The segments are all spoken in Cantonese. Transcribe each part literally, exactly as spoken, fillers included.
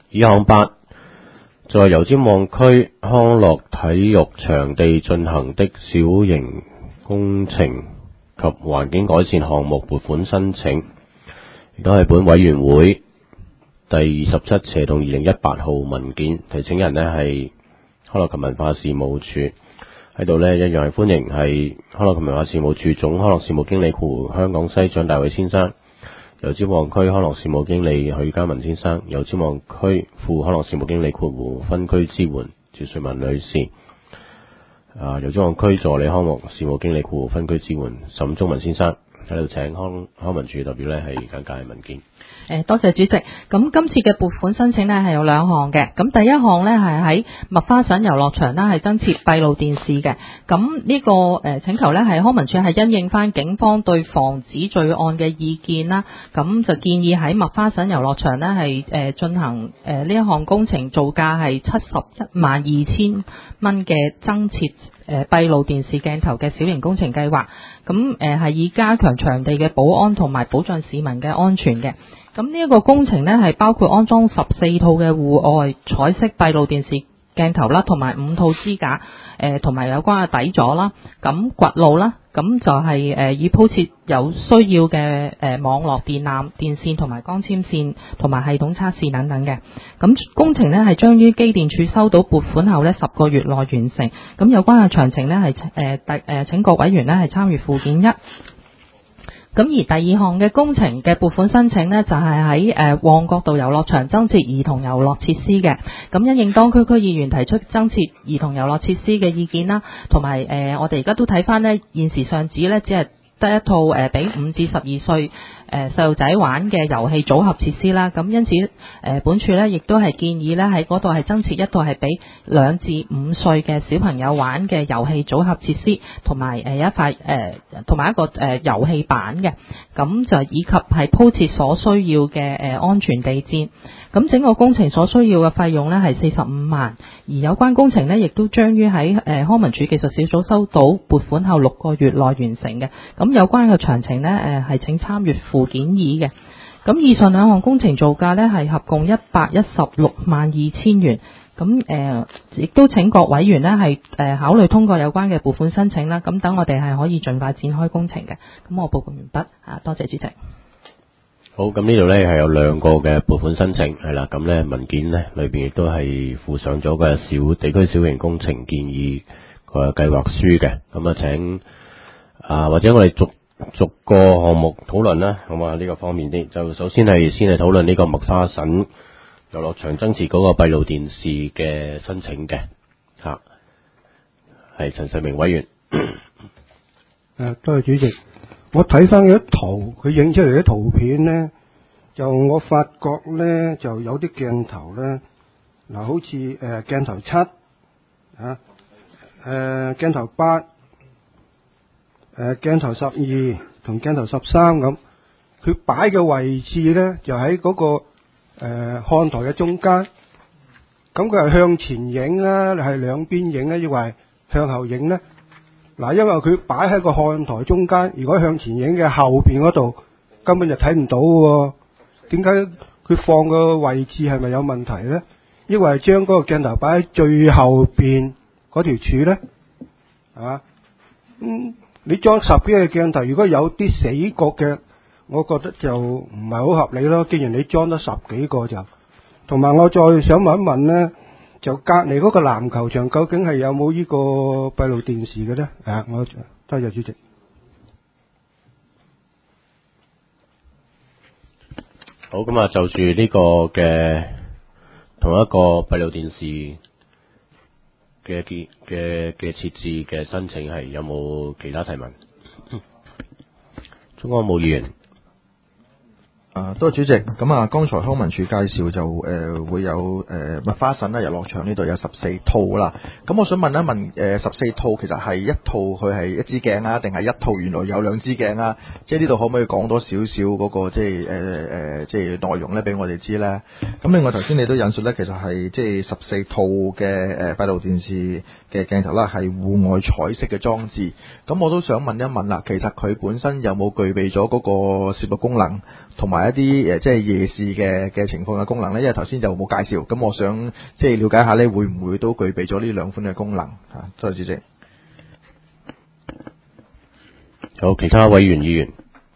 以項八，在油尖旺區康樂體育場地進行的小型工程及環境改善項目撥款申請，亦都係本委員會第二十七斜動二零一八號文件，提請人呢係康樂及文化事務處。喺度呢，一樣係歡迎係康樂及文化事務處總康樂事務經理括弧香港西蔣大偉先生，油尖旺區康樂事務經理許家文先生，油尖旺區副康樂事務經理括弧分區支援趙瑞文女士，啊，油尖旺區助理康樂事務經理括弧分區支援沈忠文先生。喺度請康康文署代表呢係簡介文件。 誒，多謝主席。咁今次嘅撥款申請呢係有兩項嘅。咁第一項呢係喺麥花臣遊樂場呢係增設閉路電視嘅。咁呢個誒請求呢係康文署係因應翻警方對防止罪案嘅意見啦。咁就建議喺麥花臣遊樂場呢係誒進行誒呢一項工程，造價係七十一萬二千蚊嘅增設誒閉路電視鏡頭嘅小型工程計劃。咁誒係以加強場地嘅保安同埋保障市民嘅安全嘅。咁呢一個工程呢係包括安裝十四套嘅戶外彩色閉路電視鏡頭啦，同埋五套支架，誒同埋有關嘅底座啦，咁掘路啦，咁就係誒以鋪設有需要嘅誒網絡電纜、電線同埋光纖線同埋系統測試等等嘅。咁工程呢係將於機電署收到撥款後呢十個月內完成。咁有關嘅詳情呢係誒第誒請各委員呢係參閱附件一。咁而第二項嘅工程嘅撥款申請呢，就係喺誒旺角道遊樂場增設兒童遊樂設施嘅。咁因應當區區議員提出增設兒童遊樂設施嘅意見啦，同埋誒我哋而家都睇翻呢現時上址呢，只係得一套誒俾五至十二歲誒細路仔玩嘅遊戲組合設施啦。咁因此誒本處呢亦都係建議呢喺嗰度係增設一套係俾兩至五歲嘅小朋友玩嘅遊戲組合設施，同埋誒一塊誒同埋一個誒遊戲板嘅。咁就以及係鋪設所需要嘅誒安全地墊。咁整個工程所需要嘅費用呢係四十五萬，而有關工程呢亦都將於喺誒康文署技術小組收到撥款後六個月內完成嘅。咁有關嘅詳情呢誒係請參閱附件二嘅。咁以上兩項工程造價呢係合共一百一十六萬二千元。咁誒亦都請各委員呢係誒考慮通過有關嘅撥款申請啦。咁等我哋係可以盡快展開工程嘅。咁我報告完畢啊，多謝主席。 好，咁呢度呢係有兩個嘅撥款申請，係啦，咁呢文件呢裏邊亦都係附上咗個小地區小型工程建議個計劃書嘅，咁啊請啊或者我哋逐逐個項目討論啦，咁啊呢個方面啲，就首先係先係討論呢個麥花臣遊樂場增設嗰個閉路電視嘅申請嘅，吓係陳世明委員。 誒，多謝主席。我睇翻嗰啲圖，佢影出嚟啲圖片咧，就我發覺咧就有啲鏡頭咧，嗱好似誒鏡頭七啊，誒鏡頭八，誒鏡頭十二同鏡頭十三咁，佢擺嘅位置咧就喺嗰個誒看台嘅中間，咁佢係向前影啦，係兩邊影咧，抑或係向後影咧？嗱，因為佢擺喺個看台中間，如果向前影嘅後邊嗰度根本就睇唔到嘅，點解佢放個位置係咪有問題咧？抑或係將嗰個鏡頭擺喺最後邊嗰條柱咧？係嘛？嗯，你裝十幾個鏡頭，如果有啲死角嘅，我覺得就唔係好合理咯。既然你裝得十幾個就，同埋我再想問一問咧。就隔離嗰個籃球場究竟係有冇呢個閉路電視嘅咧？啊，我多謝主席。 好，咁啊，就住呢個嘅同一個閉路電視嘅嘅嘅嘅設置嘅申請係有冇其他提問？鍾國武議員。 啊，多謝主席。咁啊，剛才康文署介紹就誒、呃、會有誒麥花臣啦遊樂場呢度有十四套啦。咁我想問一問誒十四套其實係一套佢係一支鏡啊，定係一套原來有兩支鏡啊？即係呢度可唔可以講多少少嗰個即係誒誒即係內容咧，俾我哋知咧？咁另外頭先你都引述咧，其實係即係十四套嘅誒閉路電視嘅鏡頭啦，係戶外彩色嘅裝置。咁我都想問一問啦，其實佢本身有冇具備咗嗰個攝錄功能，同埋埋一啲誒即係夜視嘅嘅情況嘅功能咧？因為頭先就冇介紹，咁我想即係了解下咧，會唔會都具備咗呢兩款嘅功能啊？多謝主席。 有其他委員議員，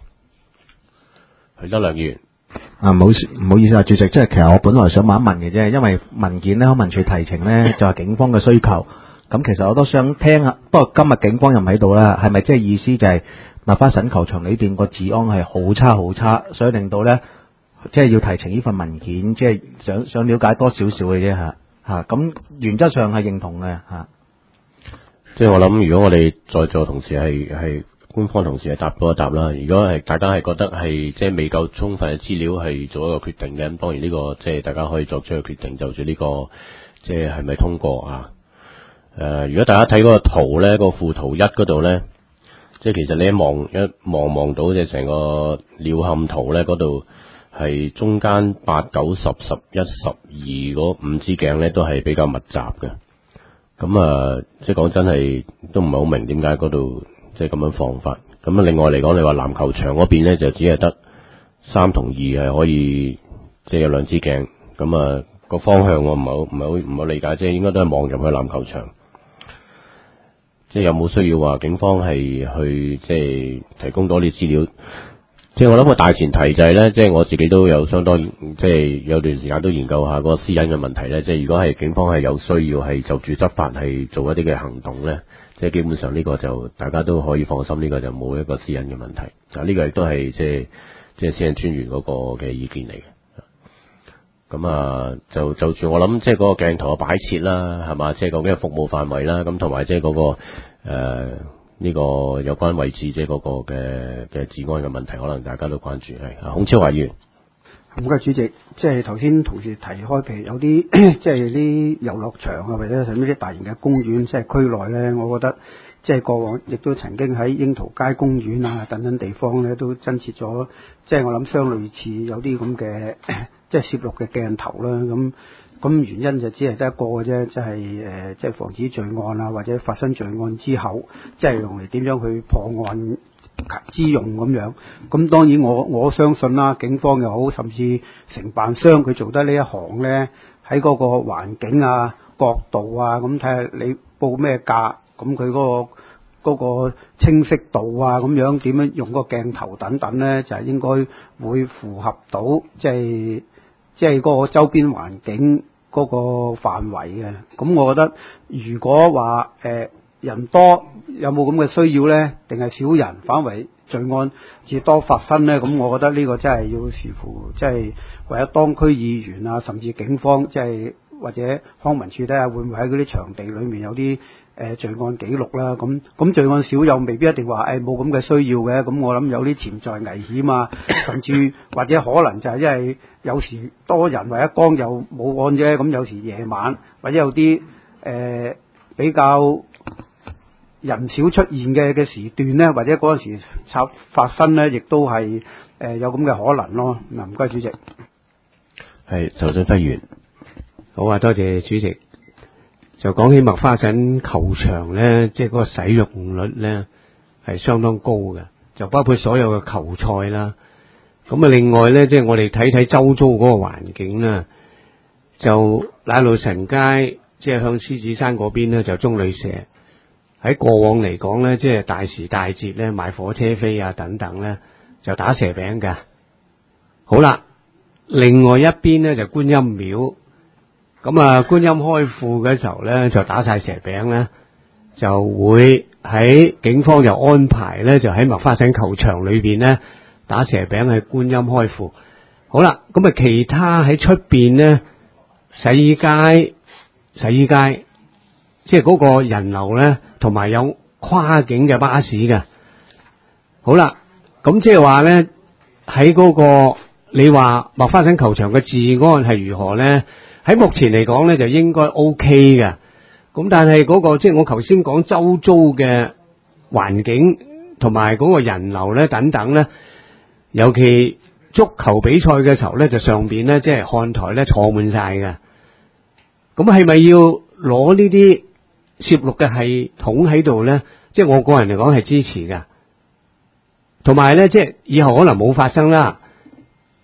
許德亮議員。 啊，唔好唔好意思啊，主席，即係其實我本來想問一問嘅啫，因為文件咧，康文署提呈咧就係警方嘅需求，咁其實我都想聽下，不過今日警方又唔喺度啦，係咪即係意思就係麥花臣球場裏邊個治安係好差好差，所以令到咧即係要提呈呢份文件，即係想想了解多少少嘅啫嚇嚇，咁原則上係認同嘅嚇。 即係我諗，如果我哋在座同事係係官方同事係答多一答啦。如果係大家係覺得係即係未夠充分嘅資料係做一個決定嘅，咁當然呢個即係大家可以作出一個決定，就住呢個即係係咪通過啊？誒、呃，如果大家睇嗰個圖咧，個附圖一嗰度咧，即係其實你一望一望望到即係成個鳥瞰圖咧，嗰度係中間八九十十一十二嗰五支鏡咧都係比較密集嘅。咁啊，即係講真係都唔係好明點解嗰度即係咁樣放法。咁啊，另外嚟講，你話籃球場嗰邊咧就只係得三同二係可以即係有兩支鏡。咁啊，個方向我唔係好唔係好唔係好理解，即係應該都係望入去籃球場。即係有冇需要話警方係去即係提供多啲資料？即係我諗個大前提就係咧，即係我自己都有相當即係有段時間都研究下嗰個私隱嘅問題咧。即係如果係警方係有需要係就住執法係做一啲嘅行動咧，即係基本上呢個就大家都可以放心，呢個就冇一個私隱嘅問題。啊，呢個亦都係即係即係私隱專員嗰個嘅意見嚟嘅。咁啊，就就住我諗，即係嗰個鏡頭嘅擺設啦，係嘛，即係究竟係服務範圍啦，咁同埋即係嗰個誒呢、呃這個有關位置，即係嗰個嘅嘅治安嘅問題，可能大家都關注係。啊，孔超華議員， 唔該主席，即係頭先同事提開，譬如有啲即係啲遊樂場啊，或者甚至啲大型嘅公園，即係區內咧，我覺得即係過往亦都曾經喺櫻桃街公園啊等等地方咧，都增設咗，即係我諗相類似有啲咁嘅。即係攝錄嘅鏡頭啦，咁咁原因就只係得一個嘅啫，即係誒，即係防止罪案啊，或者發生罪案之後，即係用嚟點樣去破案之用咁樣。咁當然我我相信啦，警方又好，甚至承辦商佢做得呢一行咧，喺嗰個環境啊、角度啊，咁睇下你報咩價，咁佢嗰個。嗰個清晰度啊，咁樣點樣用個鏡頭等等咧，就係、是、應該會符合到即係即係嗰個周邊環境嗰個範圍嘅。咁我覺得如果話誒、呃、人多有冇咁嘅需要咧，定係少人反為罪案至多發生咧？咁我覺得呢個真係要視乎即係為咗當區議員啊，甚至警方即係或者康文署睇下會唔會喺嗰啲場地裏面有啲。誒、呃、罪案記錄啦，咁咁罪案少又未必一定話誒冇咁嘅需要嘅，咁我諗有啲潛在危險啊，甚至或者可能就係因為有時多人或者光又冇案啫，咁有時夜晚或者有啲誒、呃、比較人少出現嘅嘅時段咧，或者嗰陣時插發生咧，亦都係誒、呃、有咁嘅可能咯。嗱，唔該主席。 係周俊輝議員， 好啊，多謝主席。就講起麥花臣球場咧，即係嗰個使用率咧係相當高嘅，就包括所有嘅球賽啦。咁啊，另外咧，即係我哋睇睇周遭嗰個環境啦，就奶路臣街，即係向獅子山嗰邊咧，就中旅社。喺過往嚟講咧，即係大時大節咧，買火車飛啊等等咧，就打蛇餅㗎。好啦，另外一邊咧就觀音廟。咁啊，觀音開庫嘅時候咧，就打晒蛇餅咧，就會喺警方就安排咧，就喺麥花臣球場裏邊咧打蛇餅喺觀音開庫。好啦，咁啊，其他喺出邊咧，洗衣街、洗衣街，即係嗰個人流咧，同埋有跨境嘅巴士嘅。好啦，咁即係話咧，喺嗰個你話麥花臣球場嘅治安係如何咧？喺目前嚟講咧，就應該 OK 嘅。咁但係嗰個即係我頭先講周遭嘅環境同埋嗰個人流咧等等咧，尤其足球比賽嘅時候咧，就上邊咧即係看台咧坐滿晒嘅。咁係咪要攞呢啲攝錄嘅系統喺度咧？即係我個人嚟講係支持嘅。同埋咧，即係以後可能冇發生啦。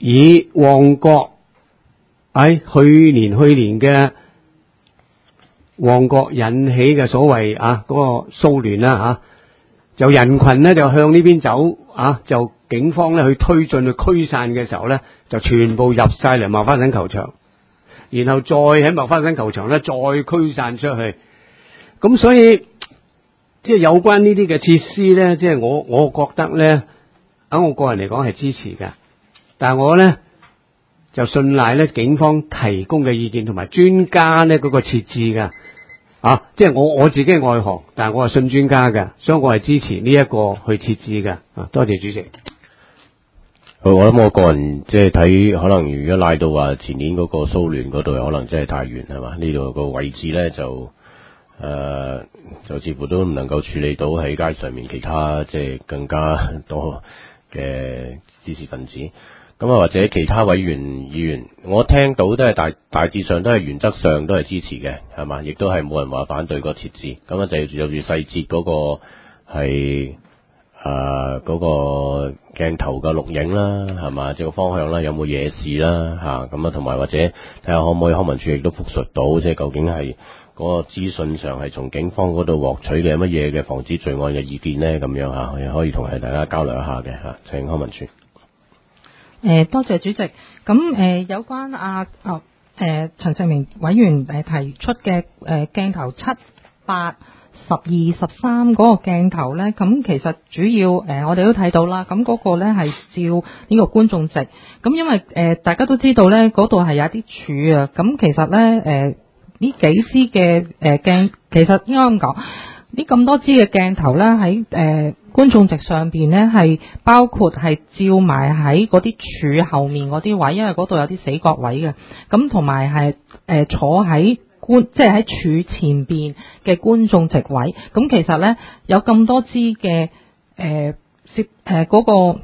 以旺角喺去年去年嘅旺角引起嘅所謂啊嗰、嗰個騷亂啦吓，就人群咧就向呢邊走啊，就警方咧去推進去驅散嘅時候咧，就全部入晒嚟麥花臣球場，然後再喺麥花臣球場咧再驅散出去。咁所以即係有關呢啲嘅設施咧，即係我我覺得咧，喺我個人嚟講係支持嘅，但係我咧就信賴咧警方提供嘅意見同埋專家咧嗰個設置嘅。啊，即係我我自己係外行，但係我係信專家嘅，所以我係支持呢一個去設置嘅。啊，多謝主席。 我諗我個人即係睇，可能如果賴到話前年嗰個騷亂嗰度，可能真係太遠係嘛？呢度個位置咧就誒、呃、就似乎都唔能夠處理到喺街上面其他即係更加多嘅知識分子。咁啊，或者其他委員議員，我聽到都係大大致上都係原則上都係支持嘅，係嘛？亦都係冇人話反對個設置。咁啊，就要就住細節嗰個係誒嗰個鏡頭嘅錄影啦，係嘛？即係個方向啦，有冇嘢事啦嚇？咁啊，同埋或者睇下可唔可以康文署亦都復述到，即係究竟係嗰個資訊上係從警方嗰度獲取嘅乜嘢嘅防止罪案嘅意見呢？咁樣嚇，可以同係大家交流一下嘅嚇。請康文署。 誒，多謝主席。咁誒、呃，有關阿啊誒陳世明委員誒提出嘅誒鏡頭七、八、十二、十三嗰個鏡頭咧，咁其實主要誒、呃、我哋都睇到啦。咁嗰個咧係照呢個觀眾席。咁因為誒、呃、大家都知道咧，嗰度係有啲柱啊。咁其實咧誒呢、呃、幾支嘅誒鏡，其實應該咁講，呢咁多支嘅鏡頭咧喺誒觀眾席上邊咧係包括係照埋喺嗰啲柱後面嗰啲位，因為嗰度有啲死角位嘅。咁同埋係誒坐喺觀，即係喺柱前邊嘅觀眾席位。咁其實咧有咁多支嘅誒攝誒嗰個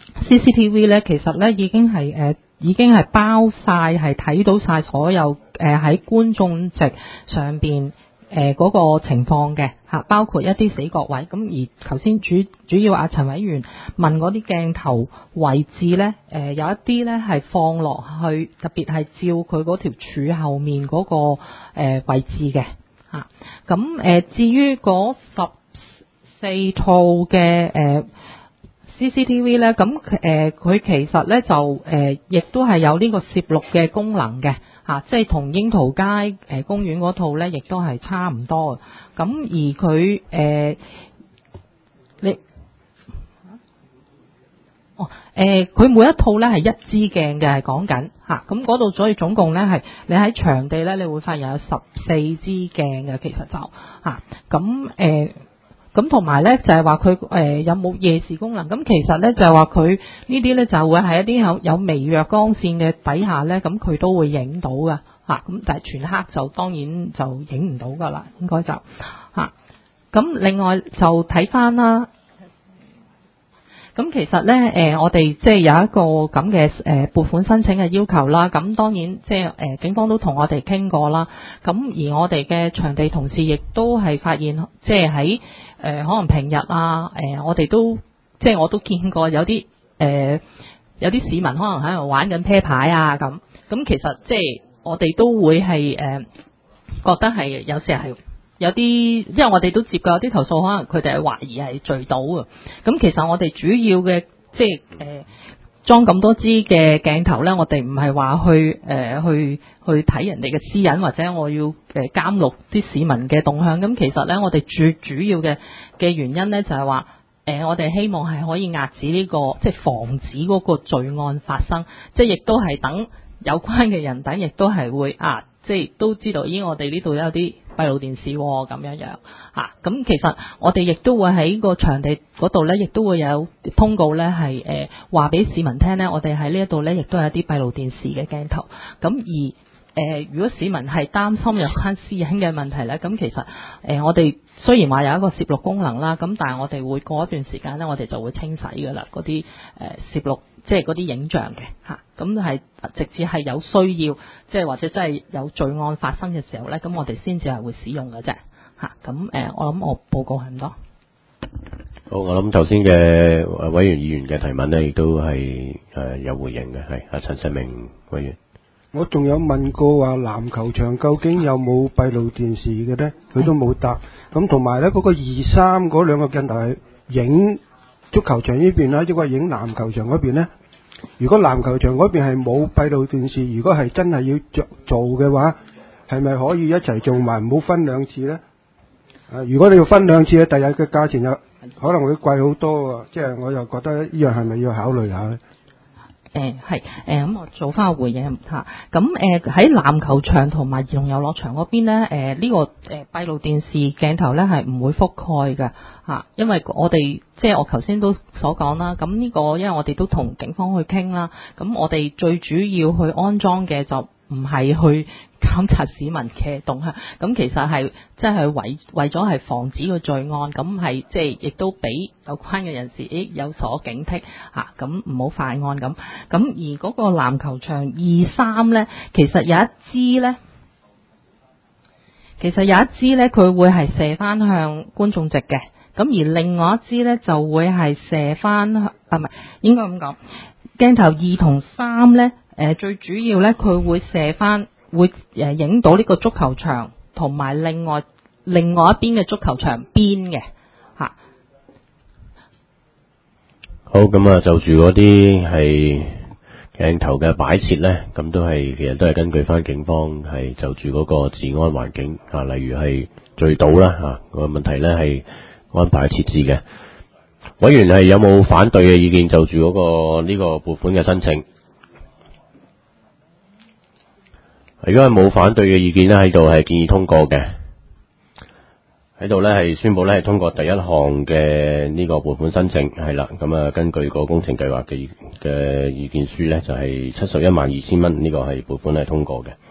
C C T V 咧，其實咧已經係誒、呃、已經係包晒，係睇到晒所有誒喺、呃、觀眾席上邊。誒嗰、呃那個情況嘅嚇，包括一啲死角位。咁而頭先主主要阿陳委員問嗰啲鏡頭位置咧，誒、呃、有一啲咧係放落去，特別係照佢嗰條柱後面嗰、那個、呃、位置嘅嚇。咁、啊、誒、呃、至於嗰十四套嘅誒、呃、C C T V 咧，咁誒佢其實咧就誒亦、呃、都係有呢個攝錄嘅功能嘅。啊，即係同櫻桃街誒、呃、公園嗰套咧，亦都係差唔多嘅。咁而佢誒、呃，你哦誒，佢、呃、每一套咧係一支鏡嘅，係講緊嚇。咁嗰度所以總共咧係你喺場地咧，你會發現有十四支鏡嘅，其實就嚇。咁誒咁同埋咧就係話佢誒有冇夜視功能？咁其實咧就係話佢呢啲咧就會喺一啲有有微弱光線嘅底下咧，咁佢都會影到噶嚇。咁但係全黑就當然就影唔到噶啦，應該就嚇。咁另外就睇翻啦。咁其實咧，誒、呃、我哋即係有一個咁嘅誒撥款申請嘅要求啦。咁當然即係誒警方都同我哋傾過啦。咁而我哋嘅場地同事亦都係發現，即係喺誒可能平日啊，誒、呃、我哋都即係我都見過有啲誒、呃、有啲市民可能喺度玩緊啤牌啊咁。咁其實即係我哋都會係誒、呃、覺得係有時係。有啲，因為我哋都接過有啲投訴，可能佢哋係懷疑係聚賭啊。咁其實我哋主要嘅即係誒裝咁多支嘅鏡頭咧，我哋唔係話去誒、呃、去去睇人哋嘅私隱，或者我要誒監錄啲市民嘅動向。咁其實咧，我哋最主要嘅嘅原因咧就係話誒，我哋希望係可以遏止呢、這個即係防止嗰個罪案發生，即係亦都係等有關嘅人等，亦都係會啊，即係都知道，咦，我哋呢度有啲閉路電視咁樣樣嚇，咁、啊、其實我哋亦都會喺個場地嗰度咧，亦都會有通告咧，係誒話俾市民聽咧，我哋喺呢一度咧，亦都有一啲閉路電視嘅鏡頭。咁而誒、呃，如果市民係擔心有關私隱嘅問題咧，咁其實誒、呃、我哋雖然話有一個攝錄功能啦，咁但係我哋會過一段時間咧，我哋就會清洗噶啦嗰啲誒攝錄。即係嗰啲影像嘅嚇，咁係直至係有需要，即係或者真係有罪案發生嘅時候咧，咁我哋先至係會使用嘅啫嚇。咁誒，我諗我報告係咁多。 好，我諗頭先嘅委員議員嘅提問呢，亦都係誒有回應嘅，係阿陳世明委員。 我仲有問過話籃球場究竟有冇閉路電視嘅呢？佢都冇答。咁同埋呢嗰個二三嗰兩個鏡頭係影足球場呢邊啦，抑或影籃球場嗰邊呢？如果籃球場嗰邊係冇閉路電視，如果係真係要做做嘅話，係咪可以一齊做埋，唔好分兩次呢？啊，如果你要分兩次咧，第日嘅價錢又可能會貴好多啊！即係我又覺得呢樣係咪要考慮下咧？ 誒係誒咁，我做翻個回應嚇。咁誒喺籃球場同埋兒童遊樂場嗰邊咧，誒、呃、呢、這個誒、呃、閉路電視鏡頭咧係唔會覆蓋嘅嚇，因為我哋即係我頭先都所講啦。咁呢、這個因為我哋都同警方去傾啦，咁我哋最主要去安裝嘅就唔係去監察市民嘅動向，咁其實係即係為為咗係防止個罪案，咁係即係亦都俾有關嘅人士誒有所警惕嚇，咁唔好犯案咁。咁而嗰個籃球場二三咧，其實有一支咧，其實有一支咧，佢會係射翻向觀眾席嘅，咁而另外一支咧就會係射翻啊，唔係應該咁講，鏡頭二同三咧。誒、呃、最主要咧，佢會射翻，會誒影到呢個足球場同埋另外另外一邊嘅足球場邊嘅嚇。 好，咁啊就住嗰啲係鏡頭嘅擺設咧，咁都係其實都係根據翻警方係就住嗰個治安環境啊，例如係聚賭啦嚇個問題咧係安排設置嘅。委員係有冇反對嘅意見就住嗰、個呢、呢個撥款嘅申請？如果係冇反對嘅意見咧，喺度係建議通過嘅。喺度咧係宣布咧係通過第一項嘅呢個撥款申請，係啦。咁啊，根據個工程計劃嘅嘅意見書咧，就係七十一萬二千蚊，呢個係撥款係通過嘅。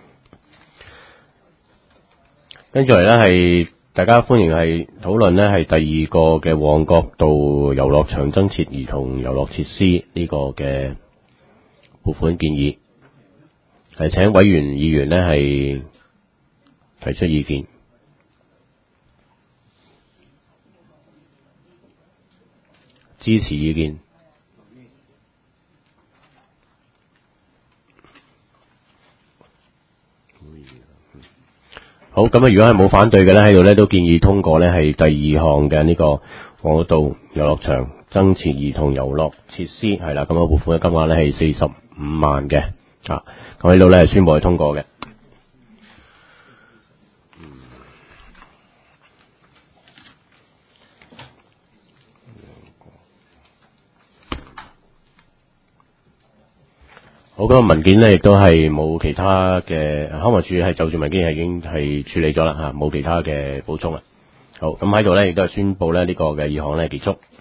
跟住嚟咧係大家歡迎係討論咧係第二個嘅旺角道遊樂場增設兒童遊樂設施呢個嘅撥款建議。係請委員議員呢係提出意見，支持意見。好，咁啊，如果係冇反對嘅呢，喺度呢都建議通過呢係第二項嘅呢個旺角道遊樂場增設兒童遊樂設施，係啦，咁啊撥款嘅金額呢係四十五萬嘅。啊，咁喺度咧係宣布係通過嘅。好，咁個文件咧亦都係冇其他嘅，康文署係就住文件係已經係處理咗啦嚇，冇其他嘅補充啦。好，咁喺度咧亦都係宣布咧呢個嘅議項咧結束。